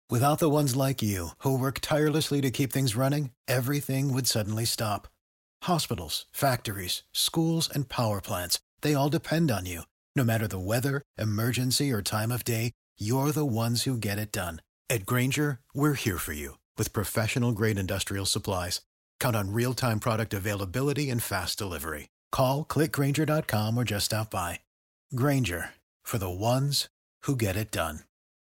Without the ones like you, who work tirelessly to keep things running, everything would suddenly stop. Hospitals, factories, schools, and power plants, they all depend on you. No matter the weather, emergency, or time of day, you're the ones who get it done. At Grainger, we're here for you with professional-grade industrial supplies. Count on real-time product availability and fast delivery. Call, clickgrainger.com, or just stop by. Grainger, for the ones who get it done.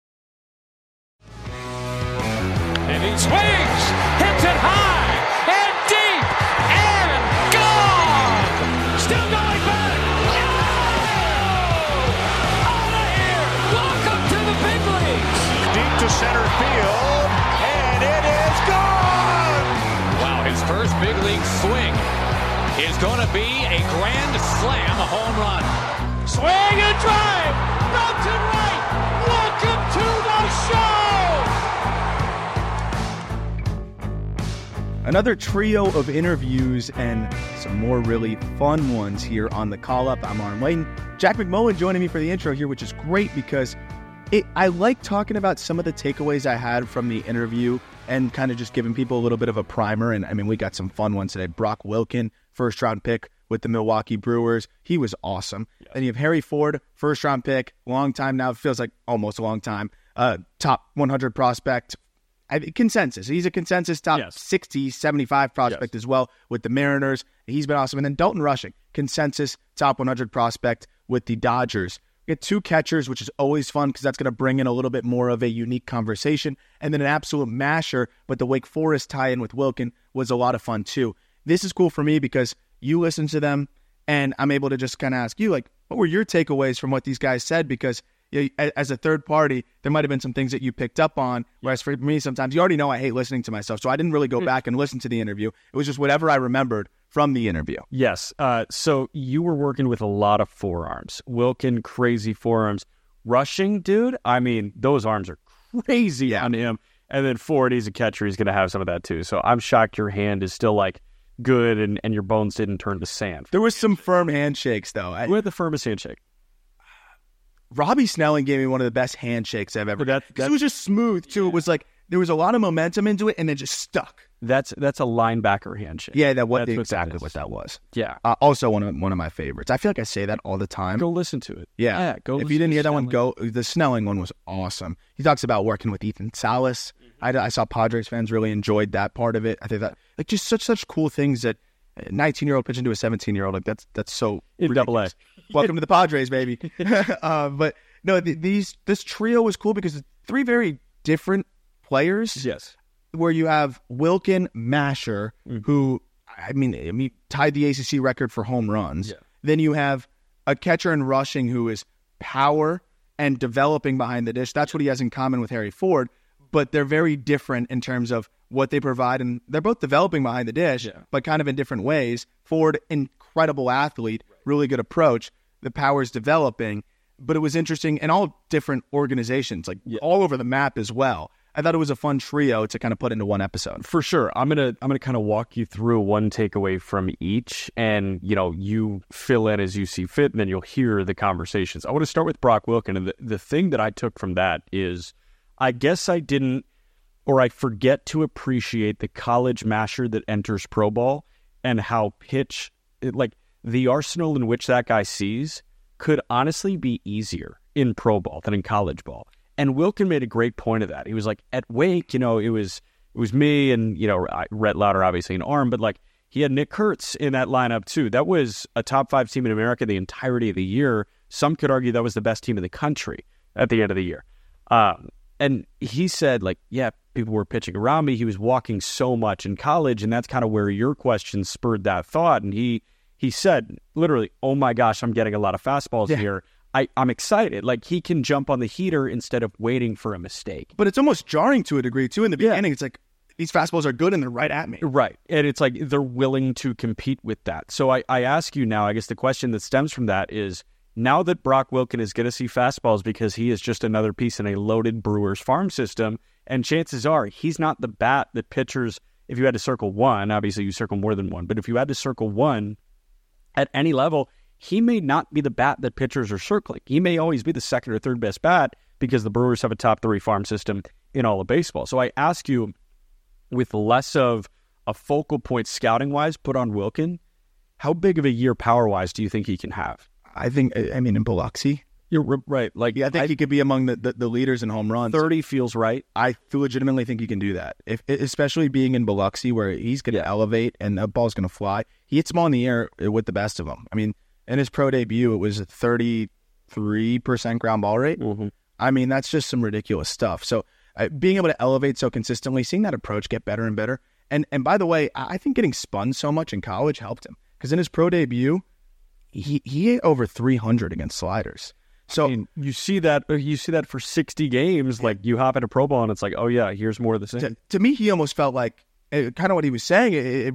And he swings, hits it high and deep and gone. Still going back. No! Out of here. Welcome to the big leagues. Deep to center field, and it is gone. Wow, his first big league swing is going to be a grand slam, a home run. Swing and drive. Belton right. Welcome to the show. Another trio of interviews and some more really fun ones here on the Call Up. I'm Aaron Layton. Jack McMullen joining me for the intro here, which is great because I like talking about some of the takeaways I had from the interview and kind of just giving people a little bit of a primer. And I mean, we got some fun ones today. Brock Wilken, first round pick with the Milwaukee Brewers. He was awesome. Yeah. And you have Harry Ford, first round pick, long time now. It feels like almost a long time. Top 100 prospect. Consensus. He's a consensus top 60, 75 prospect as well with the Mariners. He's been awesome. And then Dalton Rushing, consensus top 100 prospect with the Dodgers. We get two catchers, which is always fun because that's going to bring in a little bit more of a unique conversation. And then an absolute masher, but the Wake Forest tie-in with Wilken was a lot of fun too. This is cool for me because you listen to them and I'm able to just kind of ask you, like, what were your takeaways from what these guys said? Because as a third party, there might have been some things that you picked up on, whereas for me, sometimes you already know I hate listening to myself, so I didn't really go back and listen to the interview. It was just whatever I remembered from the interview. Yes. So you were working with a lot of forearms. Wilken, crazy forearms. Rushing, dude, I mean, those arms are crazy on him. And then Ford, he's a catcher. He's going to have some of that too. So I'm shocked your hand is still like good and your bones didn't turn to sand. There was some firm handshakes, though. Who had the firmest handshake? Robbie Snelling gave me one of the best handshakes I've ever done. It was just smooth, too. Yeah. It was like there was a lot of momentum into it, and it just stuck. That's a linebacker handshake. Yeah, that's exactly what that was. Yeah. Also one of my favorites. I feel like I say that all the time. Go listen to it. Yeah. Go. If you didn't hear that one, go. The Snelling one was awesome. He talks about working with Ethan Salas. Mm-hmm. I saw Padres fans really enjoyed that part of it. I think that like just such cool things that a 19-year-old pitching to a 17-year-old. Like that's so in ridiculous. AA. Welcome to the Padres, baby. But no, this trio was cool because three very different players. Yes. Where you have Wilken, Masher, who I mean tied the ACC record for home runs. Yeah. Then you have a catcher in Rushing who is power and developing behind the dish. That's what he has in common with Harry Ford. But they're very different in terms of what they provide, and they're both developing behind the dish, but kind of in different ways. Ford, incredible athlete, really good approach. The power's developing, but it was interesting, and all different organizations, like all over the map as well. I thought it was a fun trio to kind of put into one episode. For sure. I'm gonna kind of walk you through one takeaway from each, and you fill in as you see fit, and then you'll hear the conversations. I want to start with Brock Wilken, and the thing that I took from that is, I guess I didn't, or I forget to appreciate the college masher that enters pro ball and how the arsenal in which that guy sees could honestly be easier in pro ball than in college ball. And Wilken made a great point of that. He was like, at Wake, it was me and, Rhett Lauder, obviously an arm, but like he had Nick Kurtz in that lineup too. That was a top 5 team in America the entirety of the year. Some could argue that was the best team in the country at the end of the year. And he said, like, yeah, people were pitching around me. He was walking so much in college, and that's kind of where your question spurred that thought. And he said, literally, oh my gosh, I'm getting a lot of fastballs here. I'm excited. Like, he can jump on the heater instead of waiting for a mistake. But it's almost jarring to a degree, too. In the beginning, it's like, these fastballs are good and they're right at me. Right. And it's like they're willing to compete with that. So I ask you now, I guess the question that stems from that is, now that Brock Wilken is going to see fastballs because he is just another piece in a loaded Brewers farm system, and chances are he's not the bat that pitchers, if you had to circle one, obviously you circle more than one, but if you had to circle one at any level, he may not be the bat that pitchers are circling. He may always be the second or third best bat because the Brewers have a top 3 farm system in all of baseball. So I ask you, with less of a focal point scouting-wise put on Wilkin, how big of a year power-wise do you think he can have? I mean, in Biloxi, you're right. Like, yeah, I think he could be among the leaders in home runs. 30 feels right. I legitimately think he can do that, especially being in Biloxi, where he's going to elevate and the ball's going to fly. He hits them all in the air with the best of them. I mean, in his pro debut, it was a 33% ground ball rate. Mm-hmm. I mean, that's just some ridiculous stuff. So being able to elevate so consistently, seeing that approach get better and better. And by the way, I think getting spun so much in college helped him, because in his pro debut, he hit over 300 against sliders. So I mean, you see that for 60 games. Like, you hop into pro ball and it's like, oh yeah, here's more of the same. To me, he almost felt like kind of what he was saying.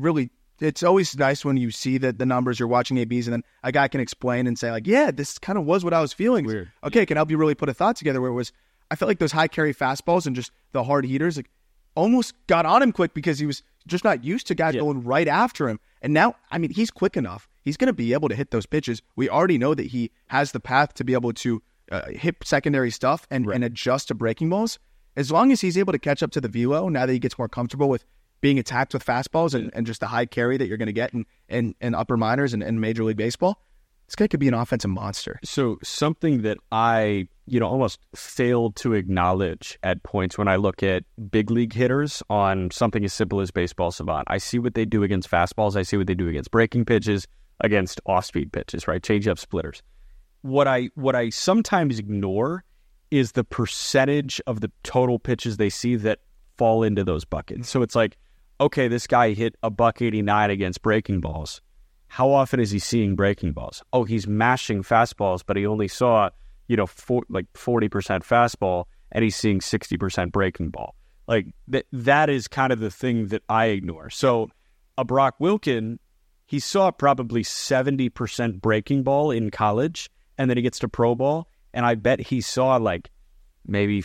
It's always nice when you see the numbers, you're watching ABs, and then a guy can explain and say, like, yeah, this kind of was what I was feeling. Weird. Okay, can help you really put a thought together, where it was, I felt like those high carry fastballs and just the hard heaters, like, almost got on him quick, because he was just not used to guys going right after him. And now, I mean, he's quick enough. He's going to be able to hit those pitches. We already know that he has the path to be able to hit secondary stuff and adjust to breaking balls. As long as he's able to catch up to the velo, now that he gets more comfortable with being attacked with fastballs and just the high carry that you're going to get in upper minors and Major League Baseball, this guy could be an offensive monster. So something that I, almost failed to acknowledge at points when I look at big league hitters on something as simple as Baseball Savant, I see what they do against fastballs. I see what they do against breaking pitches, against off-speed pitches, right? Change-up splitters. What I sometimes ignore is the percentage of the total pitches they see that fall into those buckets. So it's like, okay, this guy hit a $189 against breaking balls. How often is he seeing breaking balls? Oh, he's mashing fastballs, but he only saw, 40% fastball, and he's seeing 60% breaking ball. Like, that is kind of the thing that I ignore. So a Brock Wilkin, he saw probably 70% breaking ball in college, and then he gets to pro ball, and I bet he saw like maybe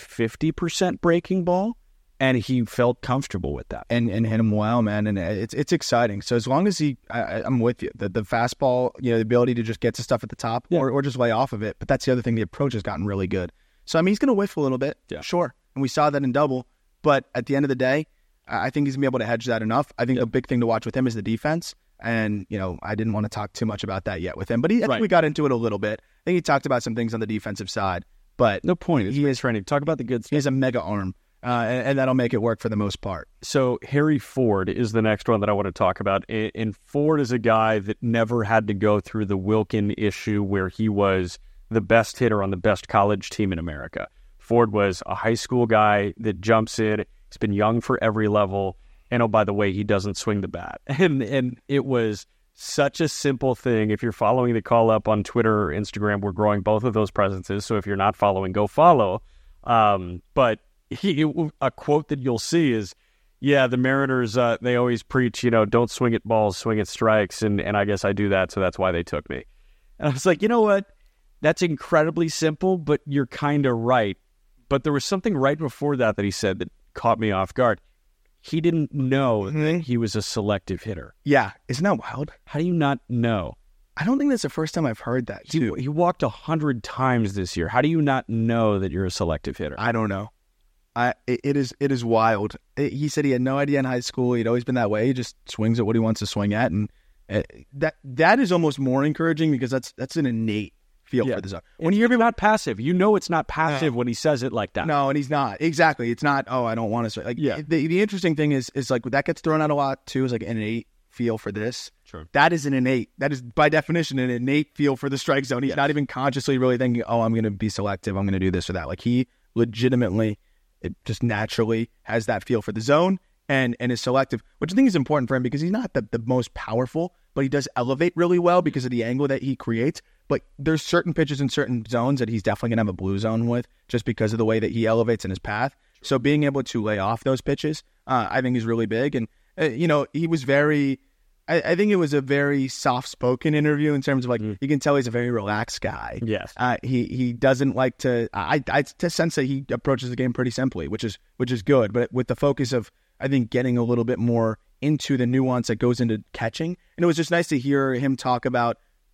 50% breaking ball, and he felt comfortable with that. And hit him well, man. And it's exciting. So as long as I'm with you. The fastball, the ability to just get to stuff at the top or just lay off of it. But that's the other thing. The approach has gotten really good. So, I mean, he's going to whiff a little bit. Yeah. Sure. And we saw that in double. But at the end of the day, I think he's going to be able to hedge that enough. I think the big thing to watch with him is the defense. And, I didn't want to talk too much about that yet with him. But I think we got into it a little bit. I think he talked about some things on the defensive side. But no point. He is training. Talk about the good stuff. He has a mega arm. And that'll make it work for the most part. So Harry Ford is the next one that I want to talk about. And Ford is a guy that never had to go through the Wilkin issue where he was the best hitter on the best college team in America. Ford was a high school guy that jumps in. He's been young for every level. And oh, by the way, he doesn't swing the bat. And it was such a simple thing. If you're following the call up on Twitter or Instagram, we're growing both of those presences. So if you're not following, go follow. But a quote that you'll see is, the Mariners, they always preach, don't swing at balls, swing at strikes. And I guess I do that, so that's why they took me. And I was like, you know what? That's incredibly simple, but you're kind of right. But there was something right before that he said that caught me off guard. He didn't know that he was a selective hitter. Yeah. Isn't that wild? How do you not know? I don't think that's the first time I've heard that, too. He walked 100 times this year. How do you not know that you're a selective hitter? I don't know. It is wild. He said he had no idea in high school. He'd always been that way. He just swings at what he wants to swing at, and that is almost more encouraging, because that's an innate feel for the zone. When you hear him not passive, it's not passive when he says it like that. No, and he's not. Exactly. It's not, I don't want to swing. The interesting thing is like that gets thrown out a lot too, is like an innate feel for this. Sure. That is by definition an innate feel for the strike zone. He's not even consciously really thinking, I'm going to be selective, I'm going to do this or that. Like, he legitimately, it just naturally has that feel for the zone and is selective, which I think is important for him, because he's not the most powerful, but he does elevate really well because of the angle that he creates. But there's certain pitches in certain zones that he's definitely going to have a blue zone with, just because of the way that he elevates in his path. So being able to lay off those pitches, I think is really big. And, he was very, I think it was a very soft-spoken interview in terms of, like, you can tell he's a very relaxed guy. Yes. He doesn't like to, I sense that he approaches the game pretty simply, which is good. But with the focus of, I think, getting a little bit more into the nuance that goes into catching. And it was just nice to hear him talk about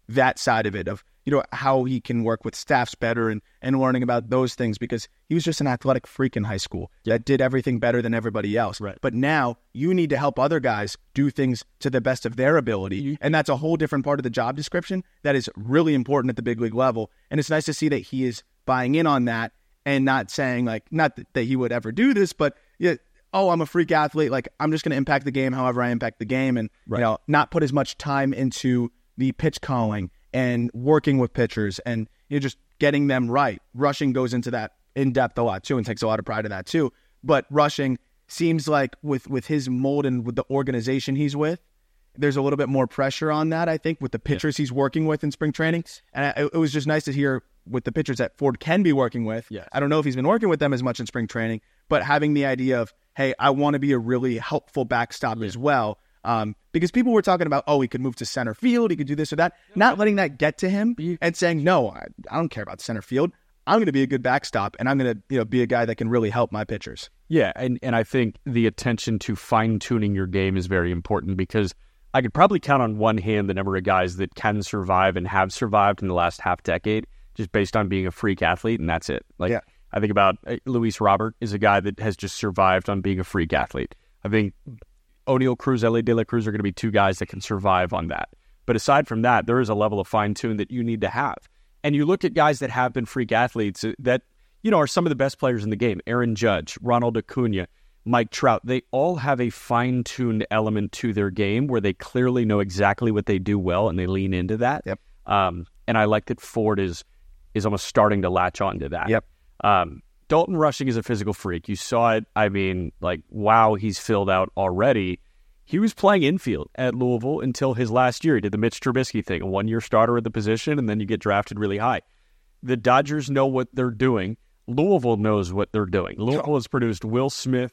that side of it, of how he can work with staffs better and learning about those things, because he was just an athletic freak in high school that did everything better than everybody else. Right. But now you need to help other guys do things to the best of their ability. And that's a whole different part of the job description that is really important at the big league level. And it's nice to see that he is buying in on that and not saying, like, not that he would ever do this, but I'm a freak athlete. Like, I'm just going to impact the game however I impact the game, and not put as much time into the pitch calling and working with pitchers and just getting them right. Rushing goes into that in depth a lot too and takes a lot of pride in that too. But Rushing seems like with his mold and with the organization he's with, there's a little bit more pressure on that, I think, with the pitchers he's working with in spring training. And it was just nice to hear with the pitchers that Ford can be working with. Yes. I don't know if he's been working with them as much in spring training, but having the idea of, hey, I want to be a really helpful backstop as well. Because people were talking about, he could move to center field, he could do this or that, not letting that get to him and saying, no, I don't care about center field. I'm going to be a good backstop, and I'm going to be a guy that can really help my pitchers. Yeah, and I think the attention to fine-tuning your game is very important, because I could probably count on one hand the number of guys that can survive and have survived in the last half decade just based on being a freak athlete, and that's it. I think about Luis Robert is a guy that has just survived on being a freak athlete. I think O'Neal Cruz, Elly De La Cruz are going to be two guys that can survive on that. But aside from that, there is a level of fine-tune that you need to have. And you look at guys that have been freak athletes that, are some of the best players in the game. Aaron Judge, Ronald Acuna, Mike Trout. They all have a fine-tuned element to their game where they clearly know exactly what they do well and they lean into that. Yep. And I like that Ford is almost starting to latch on to that. Yep. Dalton Rushing is a physical freak. You saw it. I mean, wow, he's filled out already. He was playing infield at Louisville until his last year. He did the Mitch Trubisky thing, a one-year starter at the position, and then you get drafted really high. The Dodgers know what they're doing. Louisville knows what they're doing. Louisville has produced Will Smith.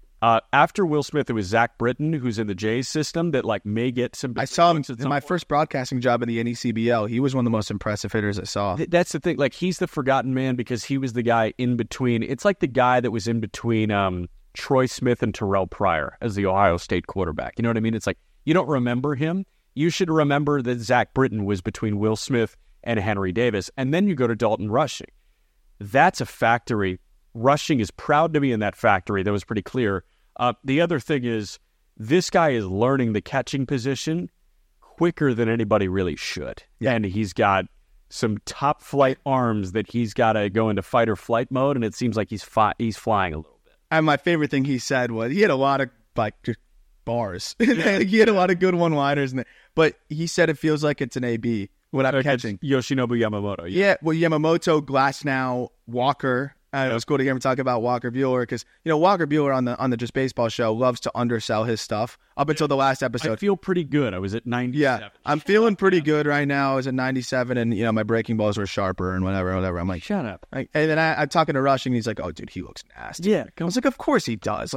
After Will Smith, it was Zach Britton, who's in the Jays system, that may get some. I saw him in my first broadcasting job in the NECBL. He was one of the most impressive hitters I saw. That's the thing. He's the forgotten man because he was the guy in between. It's like the guy that was in between Troy Smith and Terrell Pryor as the Ohio State quarterback. You know what I mean? It's like, you don't remember him. You should remember that Zach Britton was between Will Smith and Henry Davis. And then you go to Dalton Rushing. That's a factory. Rushing is proud to be in that factory. That was pretty clear. The other thing is, this guy is learning the catching position quicker than anybody really should. Yeah. And he's got some top flight arms that he's got to go into fight or flight mode, and it seems like he's flying a little bit. And my favorite thing he said was, he had a lot of just bars. He had a lot of good one-liners, but he said it feels like it's an AB when I'm catching. Yoshinobu Yamamoto. Yeah, well, Yamamoto, Glasnow, Walker. It was cool to hear him talk about Walker Buehler, because Walker Buehler on the Just Baseball show loves to undersell his stuff up until the last episode. I feel pretty good. I was at 97. Yeah, I'm feeling pretty good right now. I was at 97, and my breaking balls were sharper and whatever. I'm like, shut up. And then I'm talking to Rushing, and he's like, "Oh, dude, he looks nasty." Yeah, I was like, "Of course he does."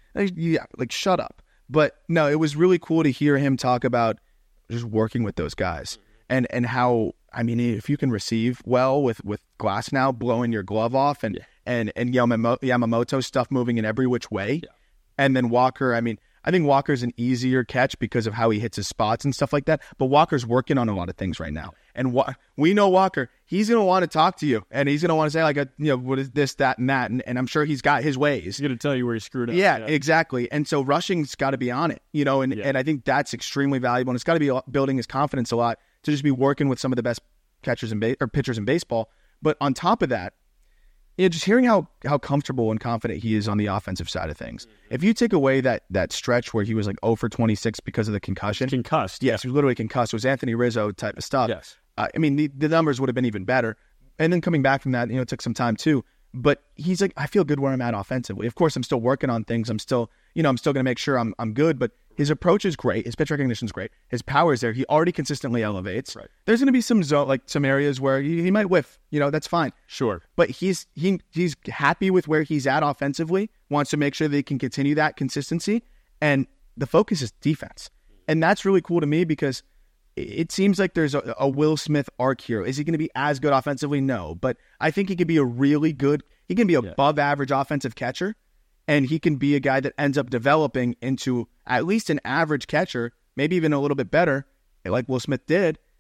Shut up. But no, it was really cool to hear him talk about just working with those guys and how. I mean, if you can receive well with Glasnow blowing your glove off and Yamamoto stuff moving in every which way, and then Walker, I mean, I think Walker's an easier catch because of how he hits his spots and stuff like that, but Walker's working on a lot of things right now. And we know Walker, he's going to want to talk to you, and he's going to want to say, what is this, that, and that, and I'm sure he's got his ways. He's going to tell you where he screwed up. Yeah, exactly. And so Rushing's got to be on it, and I think that's extremely valuable, and it's got to be building his confidence a lot to just be working with some of the best catchers or pitchers in baseball. But on top of that, just hearing how comfortable and confident he is on the offensive side of things. Mm-hmm. If you take away that stretch where he was 0 for 26 because of the concussion. Concussed. Yes, he was literally concussed. It was Anthony Rizzo type of stuff. Yes. I mean, the numbers would have been even better. And then coming back from that, it took some time too. But he's like, I feel good where I'm at offensively. Of course, I'm still working on things. I'm still going to make sure I'm good. But his approach is great. His pitch recognition is great. His power is there. He already consistently elevates. Right. There's going to be some areas where he might whiff. That's fine. Sure. But he's happy with where he's at offensively. Wants to make sure they can continue that consistency. And the focus is defense. And that's really cool to me because it seems like there's a Will Smith arc here. Is he going to be as good offensively? No. But I think he could be he can be above average offensive catcher. And he can be a guy that ends up developing into at least an average catcher, maybe even a little bit better, like Will Smith did.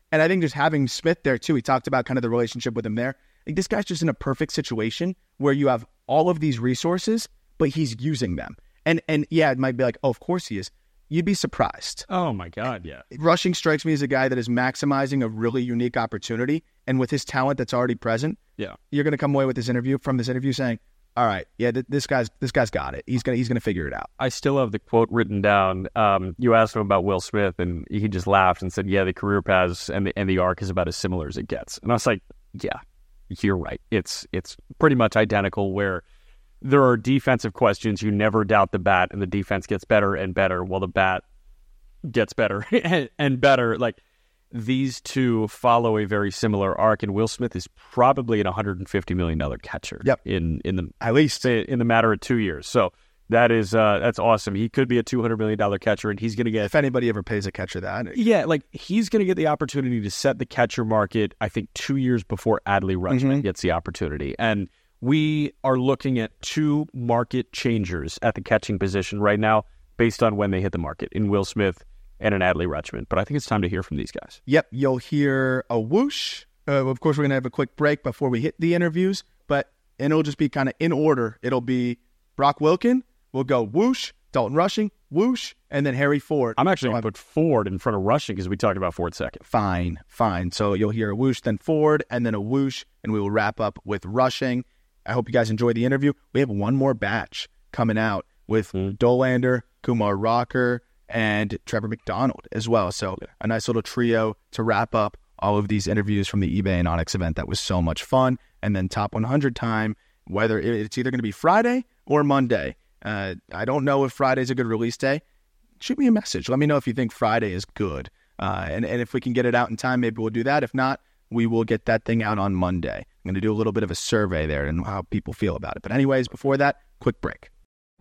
And I think just having Smith there too, he talked about kind of the relationship with him there. Like, this guy's just in a perfect situation where you have all of these resources, but he's using them. And yeah, it might be like, oh, of course he is. You'd be surprised. Oh my God, yeah. Rushing strikes me as a guy that is maximizing a really unique opportunity. And with his talent that's already present, you're going to come away with this interview saying, all right, yeah, this guy's got it. He's gonna figure it out. I still have the quote written down. You asked him about Will Smith, and he just laughed and said, "Yeah, the career paths and the arc is about as similar as it gets." And I was like, "Yeah, you're right. It's pretty much identical. Where there are defensive questions, you never doubt the bat, and the defense gets better and better, while the bat gets better and better. Like, these two follow a very similar arc, and Will Smith is probably an $150 million catcher. Yep. in the at least in the matter of 2 years. So that's awesome. He could be a $200 million catcher, and he's going to get, if anybody ever pays a catcher that. Yeah, like, he's going to get the opportunity to set the catcher market, I think, 2 years before Adley Rutschman gets the opportunity. And we are looking at two market changers at the catching position right now based on when they hit the market, in Will Smith and an Adley Rutschman. But I think it's time to hear from these guys. Yep, you'll hear a whoosh. Of course, we're going to have a quick break before we hit the interviews, and it'll just be kind of in order. It'll be Brock Wilken, we'll go whoosh, Dalton Rushing, whoosh, and then Harry Ford. I'm actually going to put Ford in front of Rushing because we talked about Ford second. Fine. So you'll hear a whoosh, then Ford, and then a whoosh, and we will wrap up with Rushing. I hope you guys enjoy the interview. We have one more batch coming out with Dollander, Kumar Rocker, and Trevor McDonald as well. So a nice little trio to wrap up all of these interviews from the eBay and Onyx event. That was so much fun. And then top 100 time, whether it's either going to be Friday or Monday. I don't know if Friday's a good release day. Shoot me a message. Let me know if you think Friday is good. And if we can get it out in time, maybe we'll do that. If not, we will get that thing out on Monday. I'm going to do a little bit of a survey there and how people feel about it. But anyways, before that, quick break.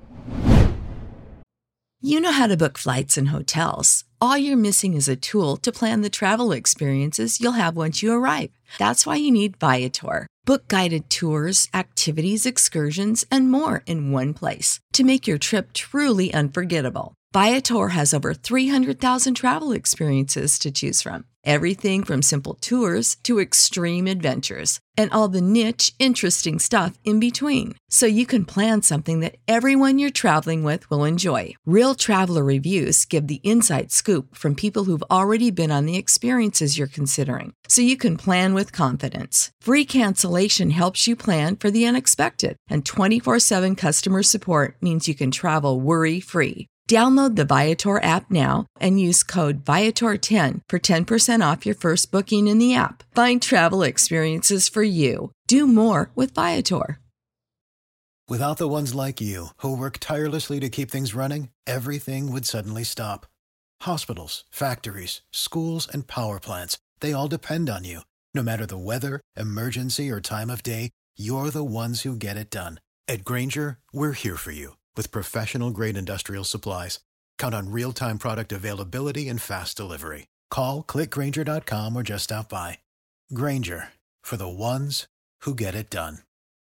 You know how to book flights and hotels. All you're missing is a tool to plan the travel experiences you'll have once you arrive. That's why you need Viator. Book guided tours, activities, excursions, and more in one place to make your trip truly unforgettable. Viator has over 300,000 travel experiences to choose from. Everything from simple tours to extreme adventures and all the niche, interesting stuff in between. So you can plan something that everyone you're traveling with will enjoy. Real traveler reviews give the inside scoop from people who've already been on the experiences you're considering. So you can plan with confidence. Free cancellation helps you plan for the unexpected. And 24/7 customer support means you can travel worry-free. Download the Viator app now and use code Viator10 for 10% off your first booking in the app. Find travel experiences for you. Do more with Viator. Without the ones like you, who work tirelessly to keep things running, everything would suddenly stop. Hospitals, factories, schools, and power plants, they all depend on you. No matter the weather, emergency, or time of day, you're the ones who get it done. At Grainger, we're here for you. With professional-grade industrial supplies, count on real-time product availability and fast delivery. Call, click Grainger.com, or just stop by. Grainger, for the ones who get it done.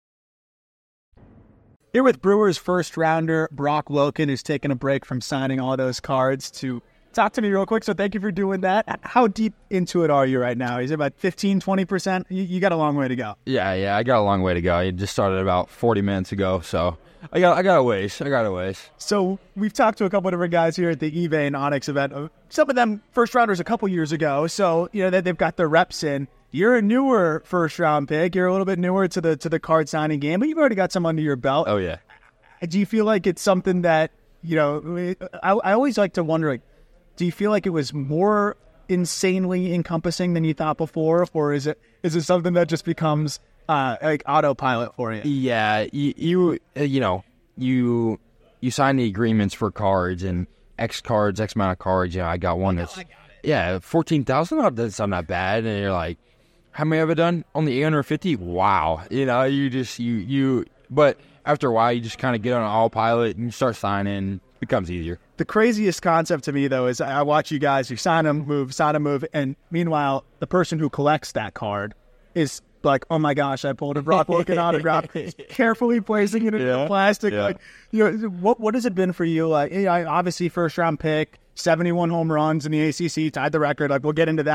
Here with Brewers first rounder Brock Wilken, who's taking a break from signing all those cards, to talk to me real quick. So thank you for doing that. How deep into it are you right now? Is it about 15, 20%? You got a long way to go. Yeah, I got a long way to go. I just started about 40 minutes ago, so I got a ways. So we've talked to a couple of different guys here at the eBay and Onyx event. Some of them first rounders a couple years ago, so they've got their reps in. You're a newer first round pick. You're a little bit newer to the card signing game, but you've already got some under your belt. Oh yeah. Do you feel like it's something that I always like to wonder, like, do you feel like it was more insanely encompassing than you thought before, or is it something that just becomes like autopilot for you? Yeah, you sign the agreements for cards and X amount of cards. I got one that's 14,000. That's not bad. And you're like, how many have I done? Only 850. Wow. But after a while, you just kind of get on autopilot and you start signing. It becomes easier. The craziest concept to me, though, is I watch you guys, you sign a move, and meanwhile, the person who collects that card is like, oh my gosh, I pulled a Brock Wilken autograph, carefully placing it in the plastic. Yeah. Like, what has it been for you? Like, obviously, first round pick, 71 home runs in the ACC, tied the record. Like, we'll get into that.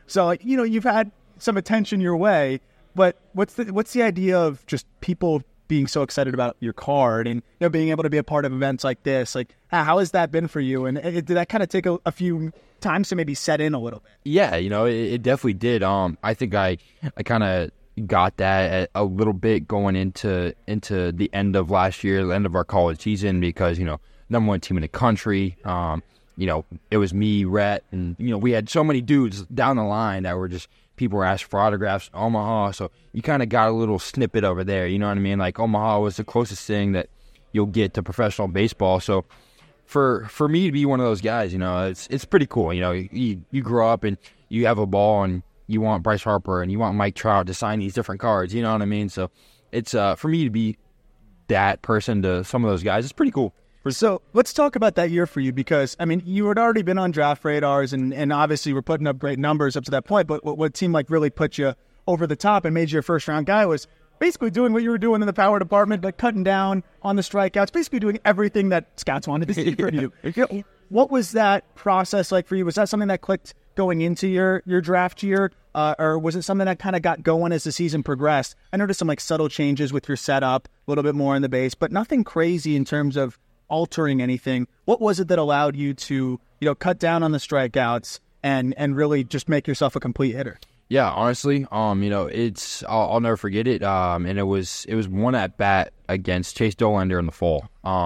So, like, you know, you've had some attention your way, but what's the idea of just people being so excited about your card and, you know, being able to be a part of events like this? Like, how has that been for you? And did that kind of take a few times to maybe set in a little bit? Yeah, you know, it definitely did. I think I kind of got that a little bit going into the end of last year, the end of our college season, because, you know, #1 team in the country. You know, it was me, Rhett, and, you know, we had so many dudes down the line that were just, people were asking for autographs, Omaha, so you kind of got a little snippet over there, you know what I mean? Like, Omaha was the closest thing that you'll get to professional baseball, so for me to be one of those guys, you know, it's pretty cool. You know, you grow up and you have a ball and you want Bryce Harper and you want Mike Trout to sign these different cards, you know what I mean? So it's for me to be that person to some of those guys, it's pretty cool. So let's talk about that year for you, because, I mean, you had already been on draft radars and obviously were putting up great numbers up to that point, but what seemed like really put you over the top and made you a first-round guy was basically doing what you were doing in the power department, but cutting down on the strikeouts, basically doing everything that scouts wanted to see from you. What was that process like for you? Was that something that clicked going into your draft year, or was it something that kind of got going as the season progressed? I noticed some like subtle changes with your setup, a little bit more in the base, but nothing crazy in terms of altering anything. What was it that allowed you to, you know, cut down on the strikeouts and really just make yourself a complete hitter? Yeah, honestly, you know, I'll never forget it. And it was one at bat against Chase Dollander in the fall.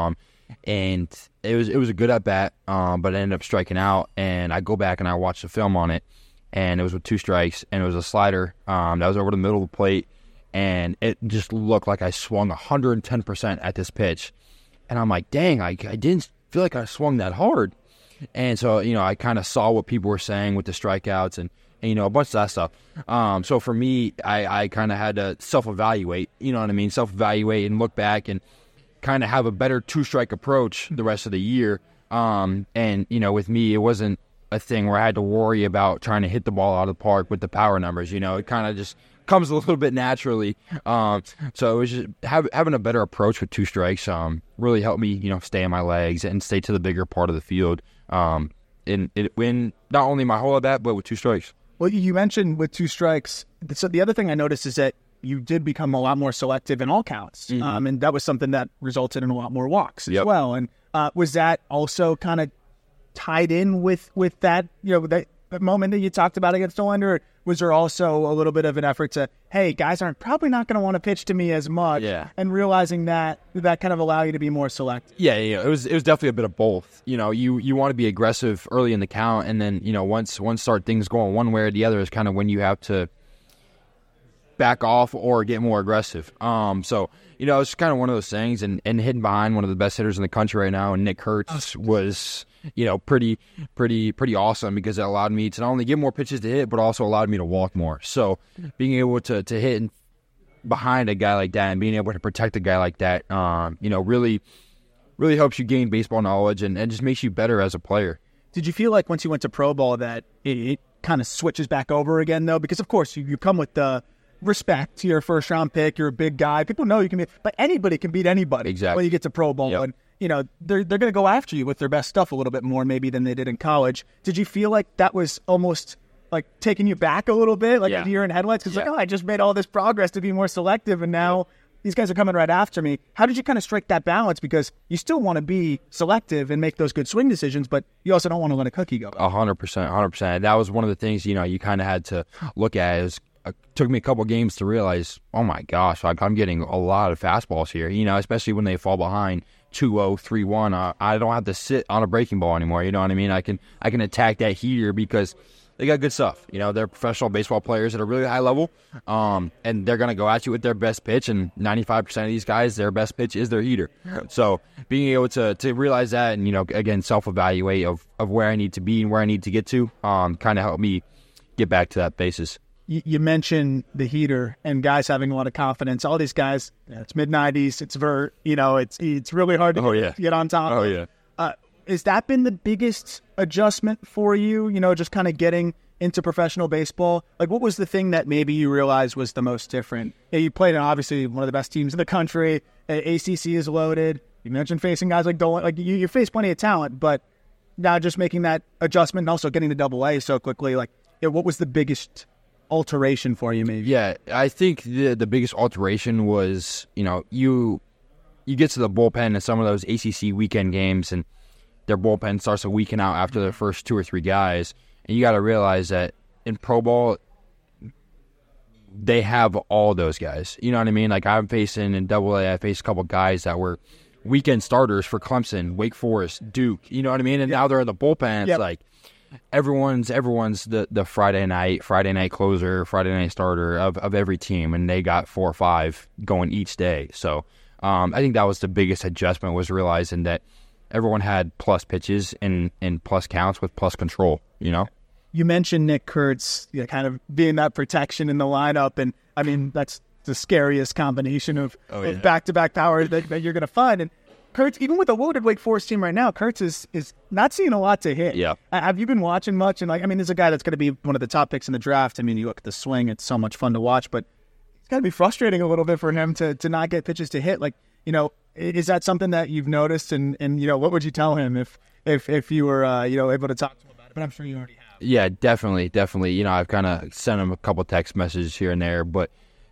And it was a good at bat, but I ended up striking out. And I go back and I watch the film on it, and it was with 2 strikes, and it was a slider that was over the middle of the plate, and it just looked like I swung 110% at this pitch. And I'm like, dang, I didn't feel like I swung that hard. And so, you know, I kind of saw what people were saying with the strikeouts and, you know, a bunch of that stuff. So for me, I kind of had to self-evaluate, you know what I mean? Self-evaluate and look back and kind of have a better 2-strike approach the rest of the year. And, you know, with me, it wasn't a thing where I had to worry about trying to hit the ball out of the park with the power numbers. You know, it kind of just comes a little bit naturally. So it was just having a better approach with 2 strikes really helped me, you know, stay on my legs and stay to the bigger part of the field. And it win not only my whole at bat, but with 2 strikes. Well, you mentioned with 2 strikes. So the other thing I noticed is that you did become a lot more selective in all counts. Mm-hmm. And that was something that resulted in a lot more walks as Yep. well. And was that also kind of tied in with that, you know, that moment that you talked about against Dollander? Was there also a little bit of an effort to, hey, guys aren't probably not going to want to pitch to me as much, and realizing that kind of allow you to be more selective? Yeah, it was definitely a bit of both. You know, you want to be aggressive early in the count, and then, you know, once start things going one way or the other is kind of when you have to back off or get more aggressive. So, you know, it's kind of one of those things, and hitting behind one of the best hitters in the country right now, and Nick Hertz was, you know, pretty awesome, because it allowed me to not only get more pitches to hit, but also allowed me to walk more. So being able to hit behind a guy like that and being able to protect a guy like that, you know, really helps you gain baseball knowledge and just makes you better as a player. Did you feel like once you went to pro ball that it kind of switches back over again, though? Because, of course, you come with the respect to your first-round pick. You're a big guy. People know you can be, but anybody can beat anybody. Exactly. When you get to pro ball. Yep. And, you know, they're going to go after you with their best stuff a little bit more maybe than they did in college. Did you feel like that was almost like taking you back a little bit, like a deer in headlights? Because like, I just made all this progress to be more selective, and now these guys are coming right after me. How did you kind of strike that balance? Because you still want to be selective and make those good swing decisions, but you also don't want to let a cookie go. 100%. That was one of the things, you know, you kind of had to look at. It took me a couple games to realize, oh my gosh, like I'm getting a lot of fastballs here, you know, especially when they fall behind 2-0, 3-1. I don't have to sit on a breaking ball anymore, you know what I mean? I can attack that heater because they got good stuff. You know, they're professional baseball players at a really high level, and they're going to go at you with their best pitch, and 95% of these guys, their best pitch is their heater. So being able to realize that and, you know, again, self-evaluate of where I need to be and where I need to get to kind of helped me get back to that basis. You mentioned the heater and guys having a lot of confidence. All these guys, it's mid-90s, it's vert, you know, it's really hard to get on top of. Oh, yeah. Has that been the biggest adjustment for you, you know, just kind of getting into professional baseball? Like, what was the thing that maybe you realized was the most different? Yeah, you played in, obviously, one of the best teams in the country. ACC is loaded. You mentioned facing guys like Dolan. Like, you face plenty of talent, but now just making that adjustment and also getting to Double-A so quickly, like, what was the biggest alteration for you, maybe? Yeah, I think the biggest alteration was, you get to the bullpen in some of those ACC weekend games, and their bullpen starts to weaken out after their first 2 or 3 guys, and you got to realize that in pro ball, they have all those guys. You know what I mean? Like I'm facing in AA, I faced a couple guys that were weekend starters for Clemson, Wake Forest, Duke. You know what I mean? And now they're in the bullpen. It's like everyone's the Friday night closer, Friday night starter of every team, and they got 4 or 5 going each day. So I think that was the biggest adjustment, was realizing that everyone had plus pitches and plus counts with plus control. You mentioned Nick Kurtz, kind of being that protection in the lineup, and I mean that's the scariest combination of back-to-back power that you're going to find. And Kurtz, even with the loaded Wake Forest team right now, Kurtz is not seeing a lot to hit. Yeah. Have you been watching much? And there's a guy that's going to be one of the top picks in the draft. I mean, you look at the swing; it's so much fun to watch, but it's got to be frustrating a little bit for him to not get pitches to hit. Is that something that you've noticed? And what would you tell him if you were able to talk to him about it? But I'm sure you already have. Yeah, definitely. I've kind of sent him a couple text messages here and there, but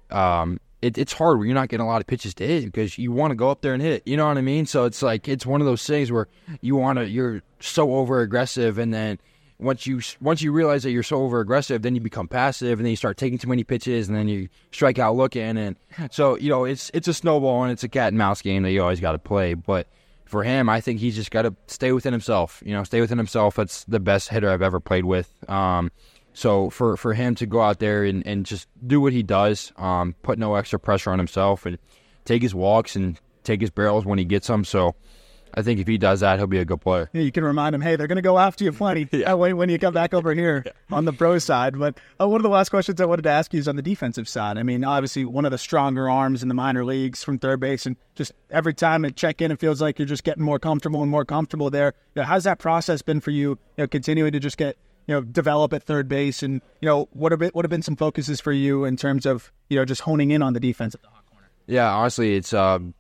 it's hard when you're not getting a lot of pitches to hit because you want to go up there and hit. You know what I mean? So it's like it's one of those things where you're so over aggressive, and then once you realize that you're so over aggressive, then you become passive, and then you start taking too many pitches, and then you strike out looking, and so it's a snowball and it's a cat and mouse game that you always got to play, but. For him, I think he's just got to stay within himself. Stay within himself. That's the best hitter I've ever played with. So for him to go out there and just do what he does, put no extra pressure on himself, and take his walks and take his barrels when he gets them. So I think if he does that, he'll be a good player. Yeah, you can remind him, hey, they're going to go after you plenty when you come back over here on the pro side. But one of the last questions I wanted to ask you is on the defensive side. I mean, obviously one of the stronger arms in the minor leagues from third base, and just every time I check in, it feels like you're just getting more comfortable and more comfortable there. How's that process been for you, continuing to just get, develop at third base? And, what have been some focuses for you in terms of, just honing in on the defense at the hot corner? Yeah, honestly, it's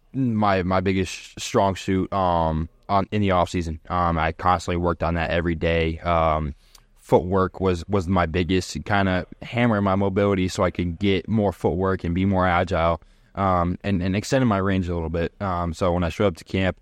my biggest strong suit in the off season. I constantly worked on that every day. Footwork was my biggest, kind of hammering my mobility so I could get more footwork and be more agile, and extending my range a little bit. So when I showed up to camp,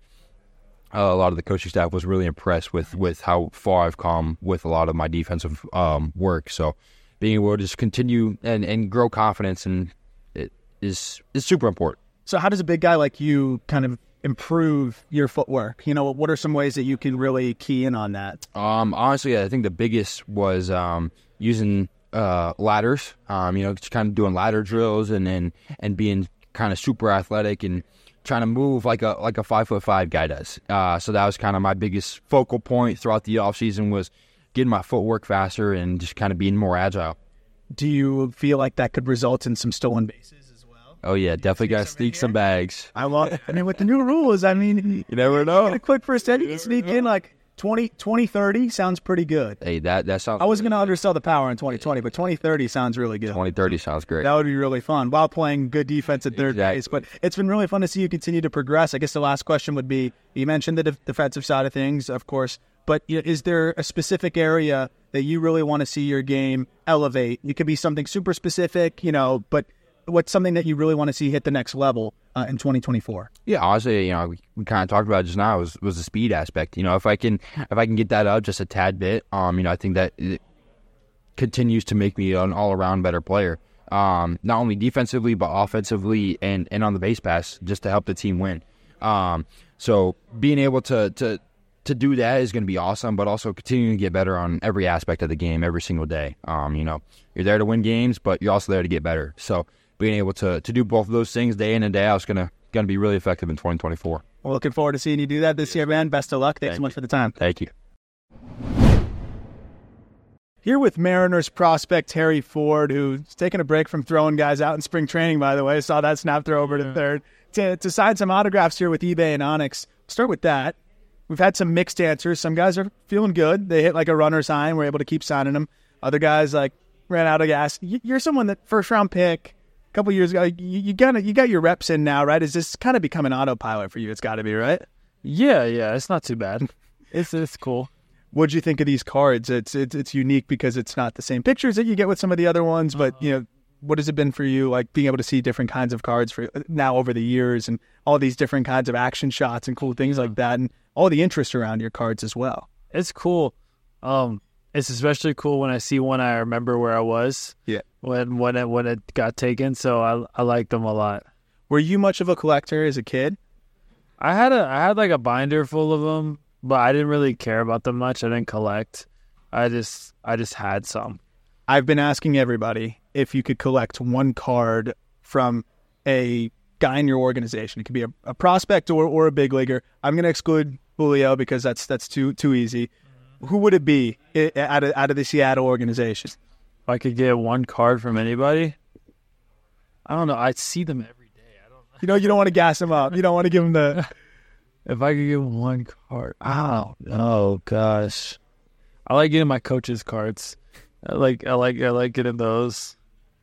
a lot of the coaching staff was really impressed with how far I've come with a lot of my defensive work. So being able to just continue and grow confidence and it is super important. So how does a big guy like you kind of improve your footwork? What are some ways that you can really key in on that? Honestly, I think the biggest was using ladders. Just kind of doing ladder drills and being kind of super athletic and trying to move like a 5'5" guy does. So that was kind of my biggest focal point throughout the off season, was getting my footwork faster and just kind of being more agile. Do you feel like that could result in some stolen bases? Oh, yeah, definitely got to sneak some bags. I love it. And then with the new rules, you never know. Get a quick first hit, you can sneak in like 2030 sounds pretty good. Hey, that sounds I wasn't going to undersell the power in 2020, but 2030 sounds really good. 2030 sounds great. That would be really fun while playing good defense at third base. But it's been really fun to see you continue to progress. I guess the last question would be, you mentioned the defensive side of things, of course, but is there a specific area that you really want to see your game elevate? It could be something super specific, but what's something that you really want to see hit the next level in 2024? Yeah, honestly, we kind of talked about it just now was the speed aspect. If I can get that up just a tad bit, I think that it continues to make me an all around better player. Not only defensively but offensively and on the base pass, just to help the team win. So being able to do that is going to be awesome, but also continuing to get better on every aspect of the game every single day. You're there to win games, but you're also there to get better. So being able to do both of those things day in and day out is going to be really effective in 2024. Well, looking forward to seeing you do that this year, man. Best of luck. Thanks so much for the time. Thank you. Here with Mariners prospect Harry Ford, who's taking a break from throwing guys out in spring training, by the way. Saw that snap throw over to third. To sign some autographs here with eBay and Onyx. Start with that. We've had some mixed answers. Some guys are feeling good. They hit like a runner's high and we're able to keep signing them. Other guys ran out of gas. You're someone that first-round pick a couple years ago, you got your reps in now, right? Is this kind of become an autopilot for you? It's got to be, right? Yeah, it's not too bad. It's cool. What'd you think of these cards? It's unique because it's not the same pictures that you get with some of the other ones, but what has it been for you, like being able to see different kinds of cards for now over the years and all these different kinds of action shots and cool things like that, and all the interest around your cards as well? It's cool. It's especially cool when I see one I remember where I was. Yeah. When it got taken, so I like them a lot. Were you much of a collector as a kid? I had like a binder full of them, but I didn't really care about them much. I didn't collect. I just had some. I've been asking everybody if you could collect one card from a guy in your organization. It could be a prospect or a big leaguer. I'm going to exclude Julio because that's too easy. Who would it be out of the Seattle organization? If I could get one card from anybody, I don't know. I see them every day. I don't know. You don't want to gas them up. You don't want to give them the... If I could get one card, oh gosh, I like getting my coach's cards. I like getting those.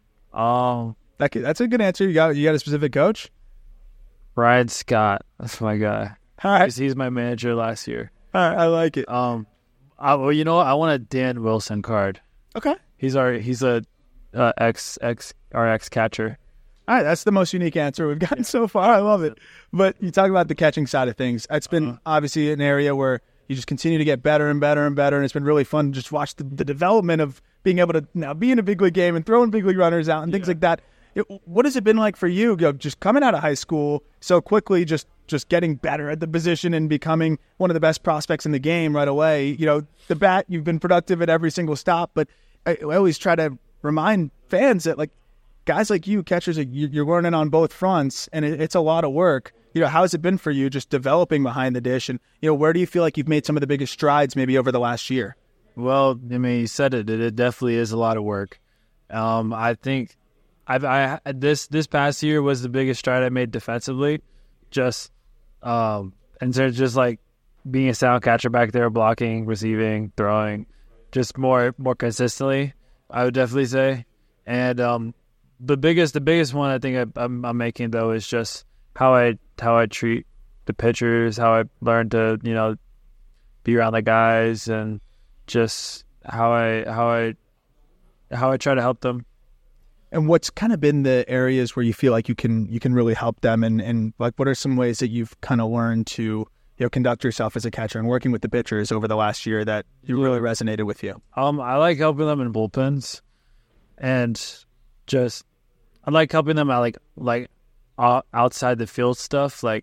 That's a good answer. You got a specific coach? Ryan Scott, that's my guy. All right, 'cause he's my manager last year. All right, I like it. Well, you know what? I want a Dan Wilson card. Okay, he's a ex catcher. All right, that's the most unique answer we've gotten so far. I love it. But you talk about the catching side of things. It's been obviously an area where you just continue to get better and better and better, and it's been really fun to just watch the development of being able to now be in a big league game and throwing big league runners out and things like that. What has it been like for you, just coming out of high school so quickly, just getting better at the position and becoming one of the best prospects in the game right away? The bat, you've been productive at every single stop, but I always try to remind fans that, like, guys like you, catchers, you're learning on both fronts, and it's a lot of work. How has it been for you just developing behind the dish? And, where do you feel like you've made some of the biggest strides maybe over the last year? Well, I mean, you said it. It definitely is a lot of work. I think this past year was the biggest stride I made defensively. Just and so just like being a sound catcher back there, blocking, receiving, throwing, just more consistently, I would definitely say. And the biggest one I think I'm making though is just how I treat the pitchers, how I learn to be around the guys, and just how I try to help them. And what's kind of been the areas where you feel like you can really help them, and like what are some ways that you've kind of learned to conduct yourself as a catcher and working with the pitchers over the last year that really resonated with you? I like helping them in bullpens, and just I like helping them at like outside the field stuff. Like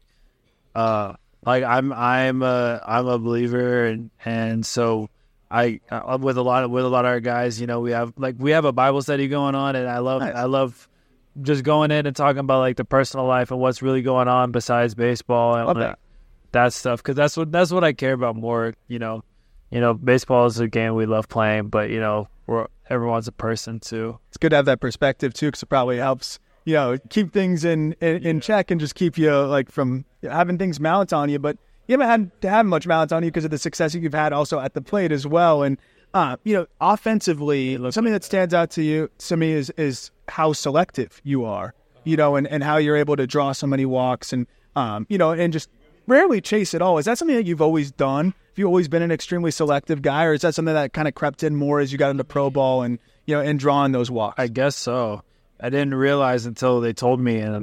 I'm a believer, and so I with a lot of our guys, we have a Bible study going on, and I love just going in and talking about like the personal life and what's really going on besides baseball and that stuff, because that's what I care about more. Baseball is a game we love playing, but everyone's a person too. It's good to have that perspective too, because it probably helps keep things in check and just keep you from having things mount on you. But you haven't had to have much mount on you because of the success you've had also at the plate as well. And offensively, something that stands out to me is how selective you are. And how you're able to draw so many walks and and just rarely chase at all. Is that something that you've always done? Have you always been an extremely selective guy, or is that something that kind of crept in more as you got into pro ball and and drawing those walks? I guess so. I didn't realize until they told me, and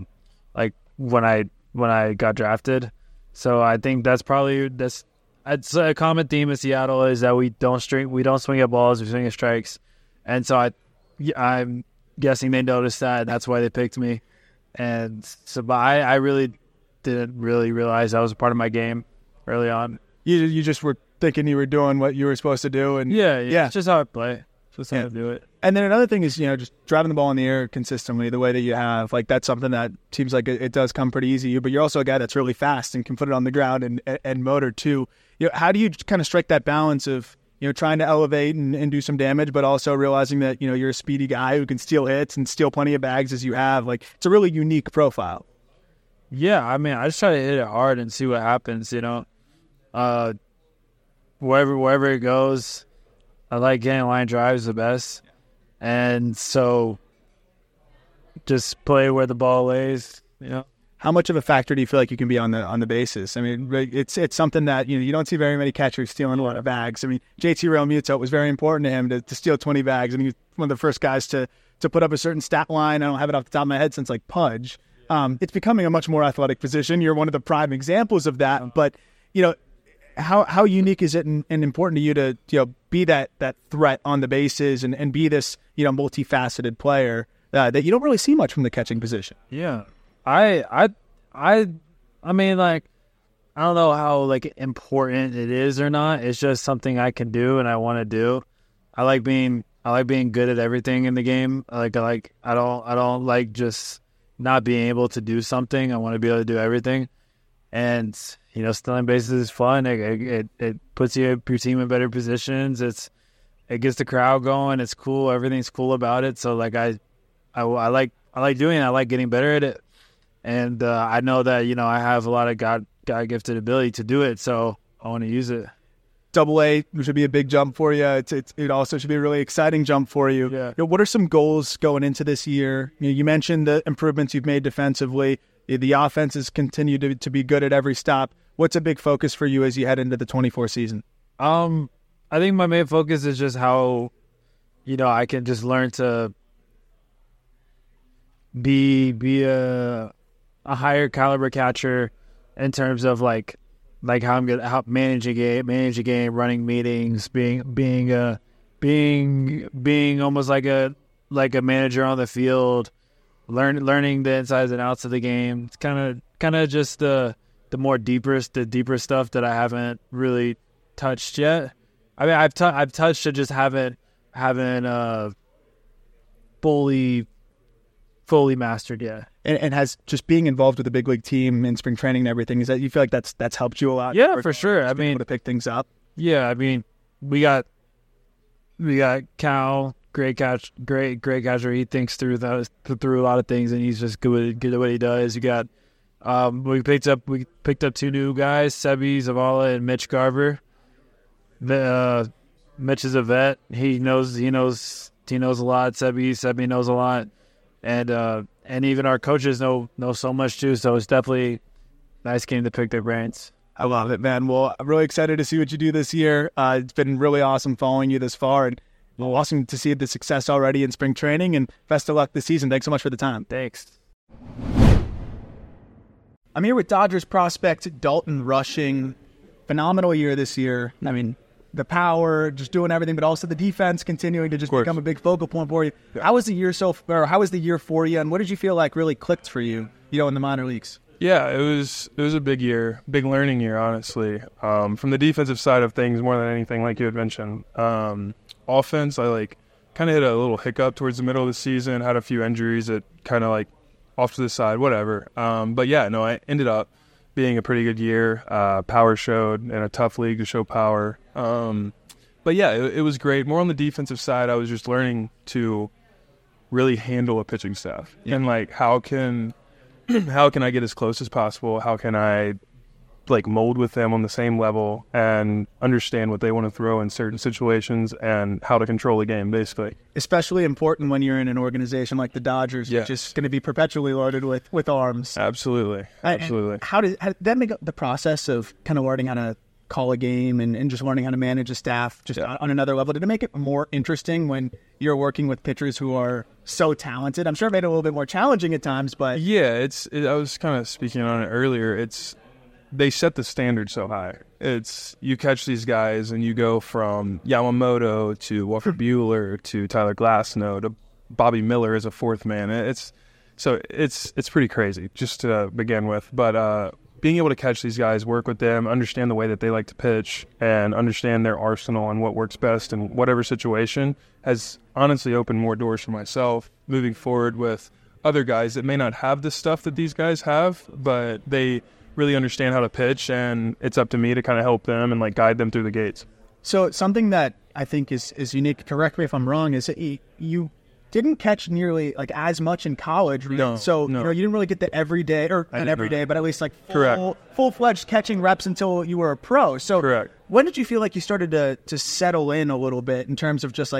when I got drafted. So I think it's a common theme in Seattle is that we don't swing at balls, we swing at strikes, and so I'm guessing they noticed that, and that's why they picked me. And so, but I really didn't really realize that was a part of my game early on. You just were thinking you were doing what you were supposed to do, and yeah. It's just how I play. Just how to do it. And then another thing is, just driving the ball in the air consistently the way that you have. Like, that's something that seems like it does come pretty easy. But you're also a guy that's really fast and can put it on the ground and motor too. How do you kind of strike that balance of, trying to elevate and do some damage, but also realizing that, you're a speedy guy who can steal hits and steal plenty of bags as you have? Like, it's a really unique profile. Yeah, I mean, I just try to hit it hard and see what happens, wherever it goes. I like getting line drives the best. And so just play where the ball lays, how much of a factor do you feel like you can be on the bases? I mean, it's something that you don't see very many catchers stealing a lot of bags. I mean, JT Realmuto, it was very important to him to steal 20 bags. I mean, he was one of the first guys to put up a certain stat line. I don't have it off the top of my head since like Pudge. It's becoming a much more athletic position. You're one of the prime examples of that. But how unique is it and important to you to be that threat on the bases and be this multifaceted player that you don't really see much from the catching position? Yeah. I mean, like, I don't know how like important it is or not. It's just something I can do and I want to do. I like being good at everything in the game. I don't like just not being able to do something. I want to be able to do everything. And stealing bases is fun. It puts your team in better positions. It gets the crowd going. It's cool. Everything's cool about it. So like I like doing it. I like getting better at it. And I know that, I have a lot of God-gifted ability to do it, so I want to use it. AA should be a big jump for you. It also should be a really exciting jump for you. Yeah. What are some goals going into this year? You mentioned the improvements you've made defensively. The offenses continue to be good at every stop. What's a big focus for you as you head into the 24 season? I think my main focus is just how, I can just learn to be a higher caliber catcher in terms of like how I'm gonna help manage a game, running meetings, being almost like a manager on the field, learning the insides and outs of the game. It's kind of just the deeper stuff that I haven't really touched yet. I mean, I've touched it, just haven't fully mastered yet. And has just being involved with the big league team in spring training and everything, is that you feel like that's helped you a lot? Yeah, for sure. I mean, able to pick things up. Yeah, I mean, we got Cal, great catcher. He thinks through a lot of things, and he's just good at what he does. You got we picked up 2 new guys, Sebi Zavala and Mitch Garver. Mitch is a vet. He knows a lot. Sebi knows a lot. And even our coaches know so much too, so it's definitely a nice game to pick their brains. I love it, man. Well, I'm really excited to see what you do this year. It's been really awesome following you this far, and awesome to see the success already in spring training, and best of luck this season. Thanks so much for the time. Thanks. I'm here with Dodgers prospect Dalton Rushing. Phenomenal year this year. I mean, the power, just doing everything, but also the defense continuing to just become a big focal point for you. Yeah. How was the year for you, and what did you feel like really clicked for you, in the minor leagues? Yeah, it was a big year, big learning year, honestly. From the defensive side of things, more than anything, like you had mentioned. Offense, I kind of hit a little hiccup towards the middle of the season, had a few injuries that kind of off to the side, whatever. But yeah, no, I ended up being a pretty good year. Power showed in a tough league to show power. But yeah, it was great. More on the defensive side, I was just learning to really handle a pitching staff. Yeah. And how can I get as close as possible? How can I mold with them on the same level and understand what they want to throw in certain situations and how to control a game, basically. Especially important when you're in an organization like the Dodgers, Yes. which is going to be perpetually loaded with arms. Absolutely. Absolutely. How did that make the process of kind of learning how to call a game and just learning how to manage a staff on another level? Did it make it more interesting when you're working with pitchers who are so talented? I'm sure it made it a little bit more challenging at times, but Yeah, I was kind of speaking on it earlier. They set the standard so high. You catch these guys and you go from Yamamoto to Walker Buehler to Tyler Glasnow to Bobby Miller as a fourth man. It's pretty crazy just to begin with. But being able to catch these guys, work with them, understand the way that they like to pitch, and understand their arsenal and what works best in whatever situation has honestly opened more doors for myself moving forward with other guys that may not have the stuff that these guys have, but they really understand how to pitch, and it's up to me to kind of help them and guide them through the gates. So something that I think is unique, correct me if I'm wrong, is that you didn't catch nearly as much in college, right? No, so no. You didn't really get the everyday, or not every day, but at least Correct. full-fledged catching reps until you were a pro. So Correct. When did you feel like you started to settle in a little bit in terms of just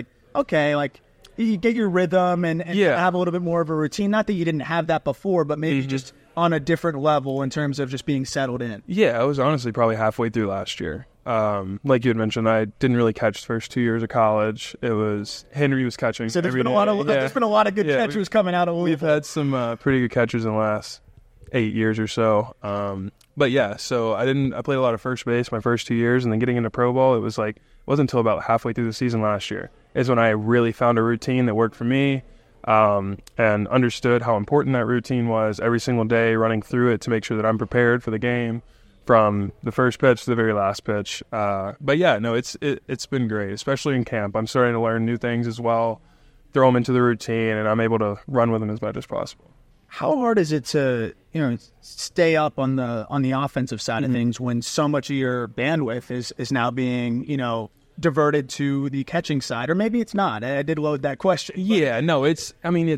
you get your rhythm and Yeah. have a little bit more of a routine? Not that you didn't have that before, but maybe just on a different level in terms of just being settled in? Yeah, I was honestly probably halfway through last year. Like you had mentioned, I didn't really catch the first 2 years of college. It was Henry was catching. So there's every been day. there's been a lot of good catchers coming out of Louisville. We've had some pretty good catchers in the last 8 years or so. But yeah, so I played a lot of first base my first 2 years, and then getting into pro ball, it wasn't until about halfway through the season last year is when I really found a routine that worked for me, and understood how important that routine was every single day, running through it to make sure that I'm prepared for the game from the first pitch to the very last pitch. But yeah, no, it's been great, especially in camp. I'm starting to learn new things as well, throw them into the routine, and I'm able to run with them as much as possible. How hard is it to stay up on the offensive side of things when so much of your bandwidth is now being diverted to the catching side? Or maybe it's not. I did load that question. Yeah, no, it's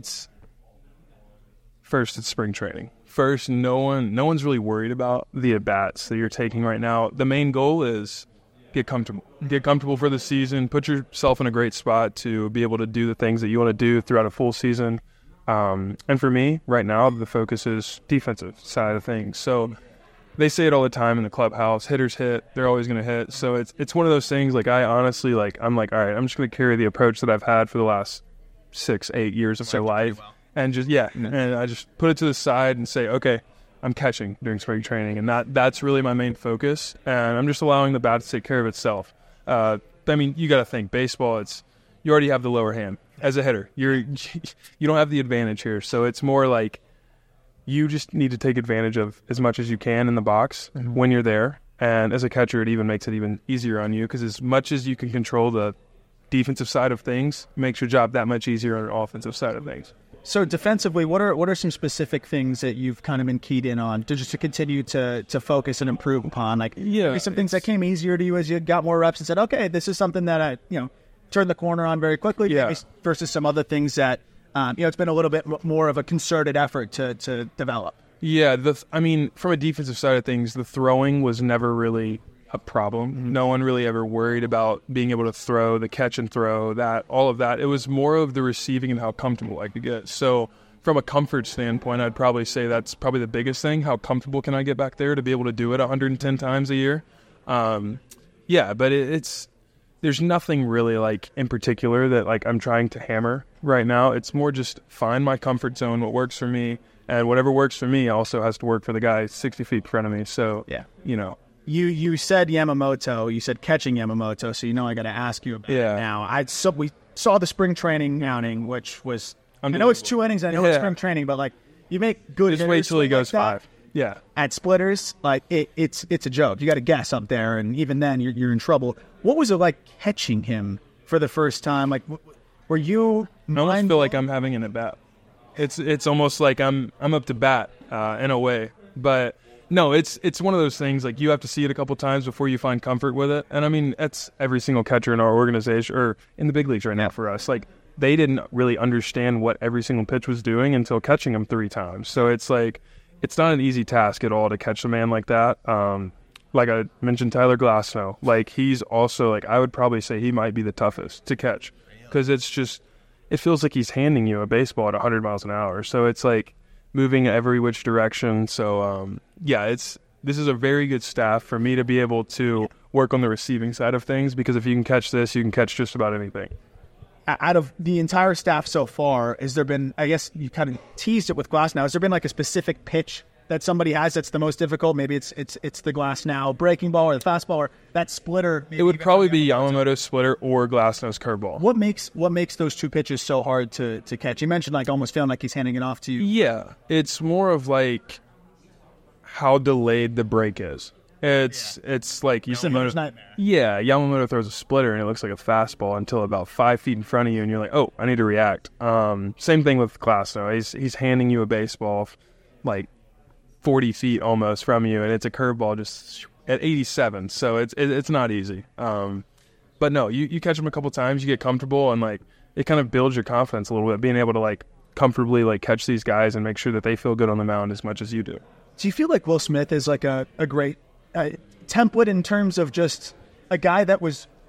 first, it's spring training. First, no one's really worried about the at-bats that you're taking right now. The main goal is get comfortable. Get comfortable for the season. Put yourself in a great spot to be able to do the things that you want to do throughout a full season. And for me, right now, the focus is defensive side of things. So they say it all the time in the clubhouse, hitters hit, they're always going to hit. So it's one of those things, I honestly, I'm all right, I'm just going to carry the approach that I've had for the last 6-8 years of my life. Well. And and I just put it to the side and say, okay, I'm catching during spring training. And that's really my main focus. And I'm just allowing the bat to take care of itself. You got to think, baseball, you already have the lower hand. As a hitter, you don't have the advantage here. So it's more like you just need to take advantage of as much as you can in the box when you're there. And as a catcher, it even makes it even easier on you, because as much as you can control the defensive side of things, makes your job that much easier on the offensive side of things. So defensively, what are some specific things that you've kind of been keyed in on to continue to focus and improve upon? Some things that came easier to you as you got more reps and said, okay, this is something that I turned the corner on very quickly, versus some other things that it's been a little bit more of a concerted effort to develop. Yeah, from a defensive side of things, the throwing was never really a problem. Mm-hmm. No one really ever worried about being able to throw, the catch and throw, all of that. It was more of the receiving and how comfortable I could get. So from a comfort standpoint, I'd probably say that's probably the biggest thing. How comfortable can I get back there to be able to do it 110 times a year? But there's nothing really in particular that I'm trying to hammer right now. It's more just find my comfort zone, what works for me, and whatever works for me also has to work for the guy 60 feet in front of me. So, You said Yamamoto, you said catching Yamamoto, so I got to ask you about it now. We saw the spring training outing, which was, I know it's 2 innings, I know it's spring training, but you make good just wait till he goes 5. Yeah. At splitters, it's a joke. You got to guess up there, and even then you're in trouble. What was it like catching him for the first time? Were you? I almost feel like I'm having an at bat. It's almost like I'm up to bat in a way, but no, it's one of those things you have to see it a couple times before you find comfort with it. And that's every single catcher in our organization or in the big leagues right now for us. They didn't really understand what every single pitch was doing until catching him 3 times. So it's not an easy task at all to catch a man like that. Like I mentioned, Tyler Glasnow, he's also I would probably say he might be the toughest to catch, because it feels like he's handing you a baseball at 100 miles an hour. So it's moving every which direction. So this is a very good staff for me to be able to work on the receiving side of things, because if you can catch this, you can catch just about anything. Out of the entire staff so far, has there been, I guess you kind of teased it with Glasnow, has there been a specific pitch that somebody has that's the most difficult? Maybe it's the Glasnow breaking ball or the fastball or that splitter. It would probably be Yamamoto's splitter or Glasnow's curveball. What makes those 2 pitches so hard to catch? You mentioned almost feeling like he's handing it off to you. Yeah, it's more of how delayed the break is. It's Yamamoto's nightmare. Yeah, Yamamoto throws a splitter and it looks like a fastball until about 5 feet in front of you, and you're like, oh, I need to react. Same thing with Glasnow. He's handing you a baseball 40 feet almost from you, and it's a curveball just at 87. So it's not easy. But no, you catch him a couple times, you get comfortable, and it kind of builds your confidence a little bit, being able to comfortably catch these guys and make sure that they feel good on the mound as much as you do. Do you feel like Will Smith is a great template in terms of just a guy that was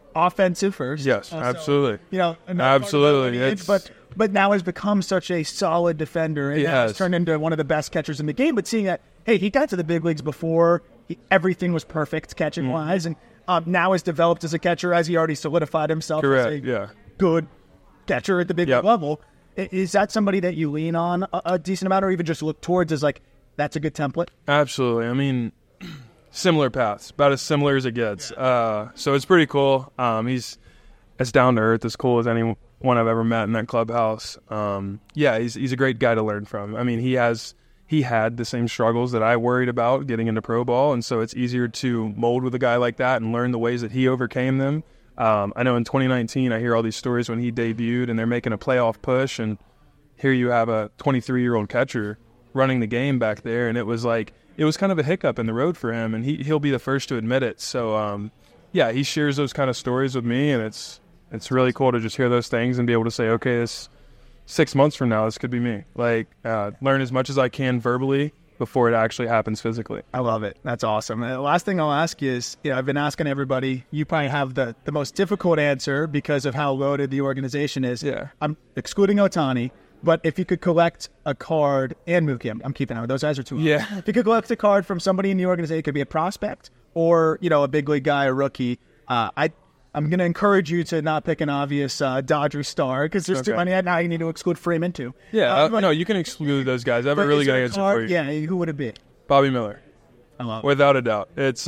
offensive first. Yes, absolutely. Absolutely. Absolutely. But now has become such a solid defender and now has turned into one of the best catchers in the game. But seeing that, hey, he got to the big leagues before. Everything was perfect catching-wise. And now has developed as a catcher as he already solidified himself as a good catcher at the big league level. Is that somebody that you lean on a decent amount or even just look towards as like, that's a good template? Absolutely. I mean, similar paths, about as similar as it gets. So it's pretty cool. He's as down to earth, as cool as anyone I've ever met in that clubhouse. He's a great guy to learn from. I mean, he had the same struggles that I worried about getting into pro ball, and so it's easier to mold with a guy like that and learn the ways that he overcame them. I know in 2019, I hear all these stories when he debuted and they're making a playoff push, and here you have a 23-year-old catcher running the game back there, and it was kind of a hiccup in the road for him, and he'll be the first to admit it. So, he shares those kind of stories with me, and it's really cool to just hear those things and be able to say, okay, this 6 months from now, this could be me. Learn as much as I can verbally before it actually happens physically. I love it. That's awesome. The last thing I'll ask you is, I've been asking everybody, you probably have the most difficult answer because of how loaded the organization is. Yeah. I'm excluding Ohtani, but if you could collect a card, and Mookie, I'm keeping out. Those guys are too hard. Yeah. If you could collect a card from somebody in the organization, it could be a prospect or, a big league guy, a rookie. I'm going to encourage you to not pick an obvious Dodger star because there's too many. Now you need to exclude Freeman too. Yeah, no, you can exclude those guys. I have a really good answer for you. Yeah, who would it be? Bobby Miller. I love it. Without a doubt. It's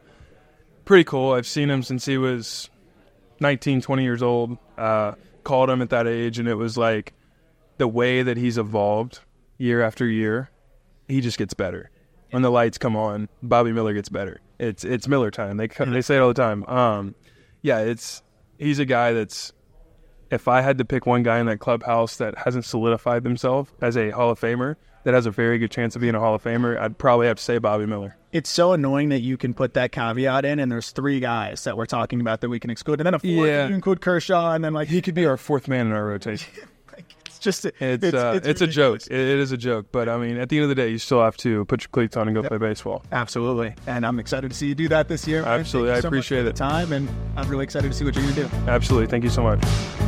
pretty cool. I've seen him since he was 19, 20 years old. Called him at that age, and it was like the way that he's evolved year after year, he just gets better. When the lights come on, Bobby Miller gets better. It's Miller time. They say it all the time. He's a guy that's, if I had to pick one guy in that clubhouse that hasn't solidified themselves as a Hall of Famer, that has a very good chance of being a Hall of Famer, I'd probably have to say Bobby Miller. It's so annoying that you can put that caveat in, and there's 3 guys that we're talking about that we can exclude, and then a 4th, you include Kershaw, and then he could be our 4th man in our rotation. It's a joke. It is a joke, but I mean, at the end of the day, you still have to put your cleats on and go play baseball. Absolutely, and I'm excited to see you do that this year. Absolutely, I appreciate the time, and I'm really excited to see what you're going to do. Absolutely, thank you so much.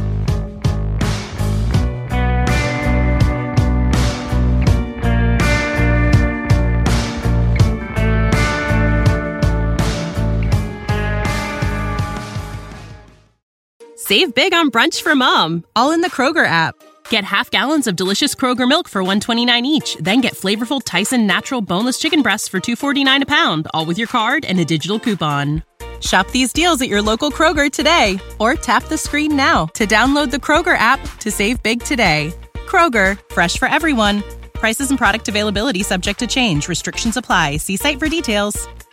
Save big on brunch for mom, all in the Kroger app. Get half gallons of delicious Kroger milk for $1.29 each. Then get flavorful Tyson natural boneless chicken breasts for $2.49 a pound, all with your card and a digital coupon. Shop these deals at your local Kroger today, or tap the screen now to download the Kroger app to save big today. Kroger, fresh for everyone. Prices and product availability subject to change. Restrictions apply. See site for details.